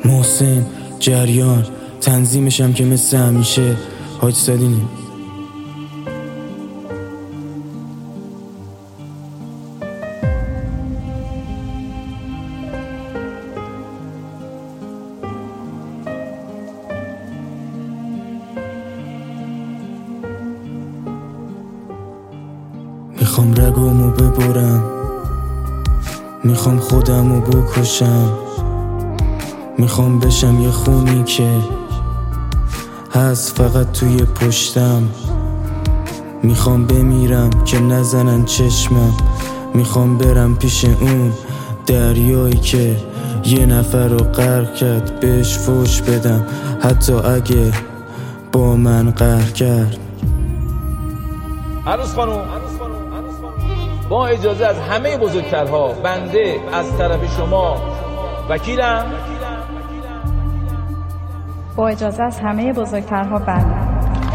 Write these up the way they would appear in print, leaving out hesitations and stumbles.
محسن جریان تنظیمشم که مثل همیشه حاج سادینی. میخوام رگامو ببرم، میخوام خودمو بکشم، میخوام بشم یه خونی که هست فقط توی پشتم. میخوام بمیرم که نزنن چشمم، میخوام برم پیش اون دریایی که یه نفر رو غرق کرد، بهش فوش بدم حتی اگه با من قهر کرد. عروس خانوم، با اجازه از همه بزرگترها، بنده از طرف شما وکیلم. با اجازه از همه بزرگترها بنده.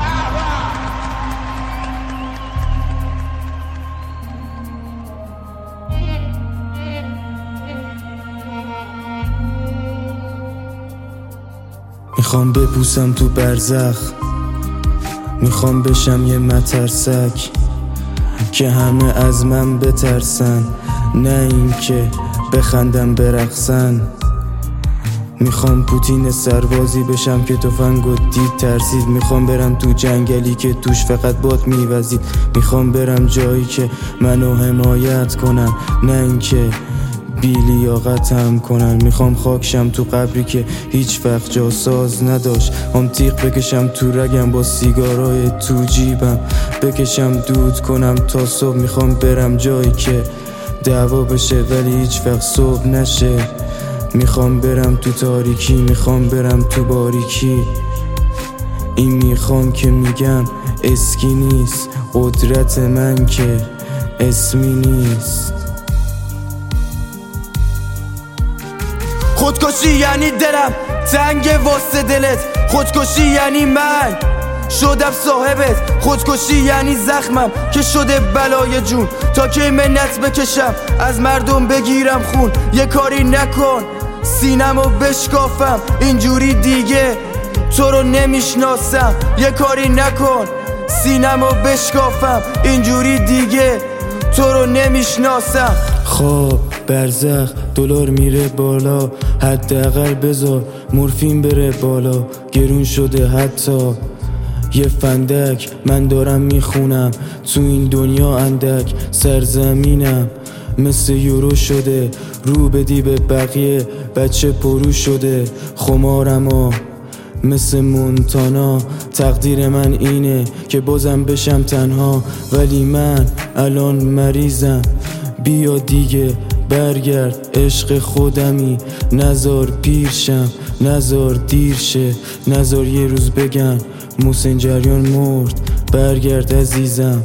میخوام ببوسم تو برزخ، میخوام بشم یه مترسک که همه از من بترسن، نه این که بخندم برقصن. میخوام پوتین سربازی بشم که تفنگو دید ترسید، میخوام برم تو جنگلی که توش فقط باد میوزید، میخوام برم جایی که منو حمایت کنن، نه این که بی‌لیاقتم کنن. میخوام خاکشم تو قبری که هیچ وقت جاساز نداشت، هم تیغ بکشم تو رگم با سیگارای تو جیبم، بکشم دود کنم تا صبح. میخوام برم جایی که دعوا بشه ولی هیچ وقت صبح نشه. میخوام برم تو تاریکی، میخوام برم تو باریکی. این میخوام که میگم اسکی نیست، قدرت من که اسمی نیست. خودکشی یعنی دلم تنگ واسه دلت، خودکشی یعنی من شدم صاحبت، خودکشی یعنی زخمم که شده بلای جون، تا که منت بکشم از مردم بگیرم خون. یه کاری نکن سینمو بشکافم، اینجوری دیگه تو رو نمیشناسم. یه کاری نکن سینمو بشکافم، اینجوری دیگه تو رو نمیشناسم. خواب برزخ دلار میره بالا، حداقل بذار مورفین بره بالا. گرون شده حتی یه فندک، من دارم میخونم تو این دنیا اندک. سرزمینم مثل یورو شده، رو بدی به بقیه بچه پرو شده. خمارم مثل مونتانا، تقدیر من اینه که بازم بشم تنها، ولی من الان مریضم. بیا دیگه برگرد عشق خودمی، نزار پیرشم، نزار دیر شه، نزار یه روز بگن محسن جریان مرد. برگرد عزیزم،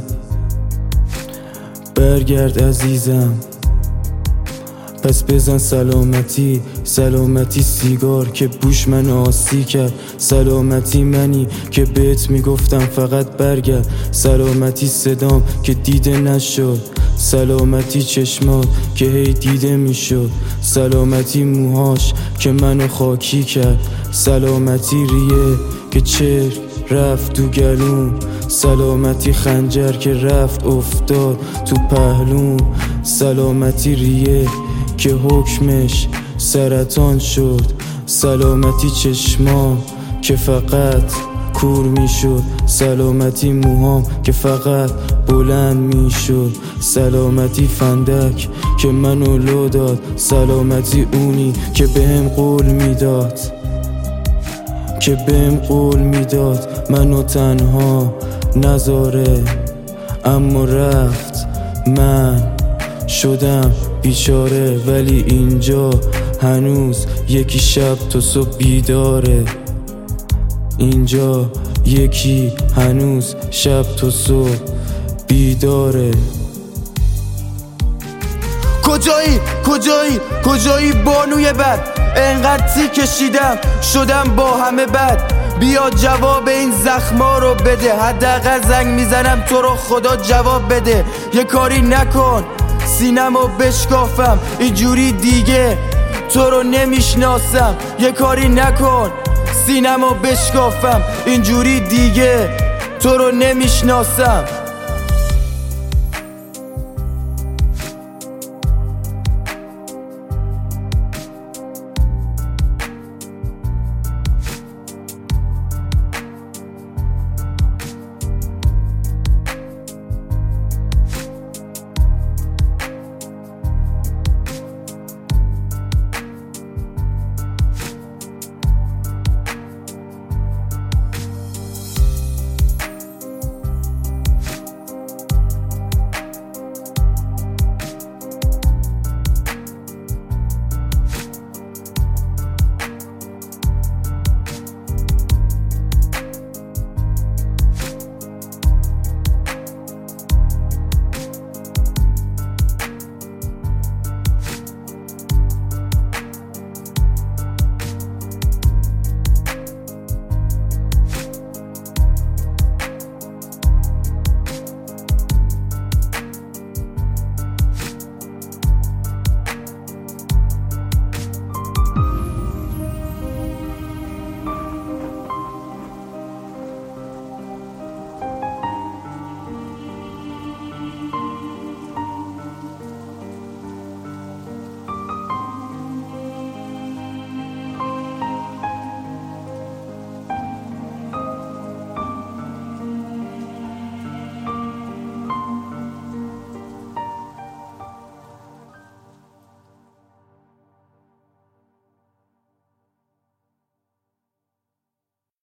برگرد عزیزم. پس بزن سلامتی، سلامتی سیگار که بوش من آسی کرد، سلامتی منی که بهت میگفتم فقط برگرد، سلامتی صدام که دیده نشد، سلامتی چشمات که هی دیده میشد، سلامتی موهاش که منو خاکی کرد، سلامتی ریه که چرک رفت تو گلوم، سلامتی خنجر که رفت افتاد تو پهلوم، سلامتی ریه که حکمش سرطان شد، سلامتی چشمام که فقط کور میشد، سلامتی موهام که فقط بلند میشد، سلامتی فندک که منو لو داد، سلامتی اونی که بهم قول میداد، که بهم قول میداد منو تنها نذاره، اما رفت. من شدم بیچاره ولی اینجا هنوز یکی شب تا صبح بیداره، اینجا یکی هنوز شب تا صبح بیداره. کجایی کجایی کجایی بانوی بد، انقدر تی کشیدم شدم با همه بد، بیا جواب این زخما رو بده، حداقل زنگ میزنم تو رو خدا جواب بده. یه کاری نکن سینمو بشکافم، اینجوری دیگه تو رو نمیشناسم، یه کاری نکن سینمو بشکافم اینجوری دیگه. تو رو نمیشناسم،